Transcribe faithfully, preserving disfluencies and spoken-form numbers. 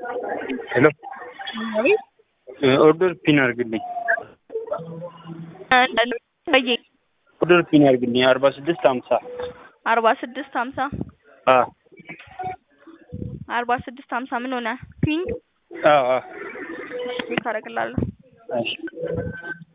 ሄሎ አቤት ኦርደር ፒን አድርግልኝ። በየ ኦርደር ፒን አድርግልኝ አርባ ስድስት ሀምሳ አርባ ስድስት ሀምሳ አ አርባ ስድስት ሀምሳ ምን ሆነ ፒን አ አ ታረጋግላለህ? እሺ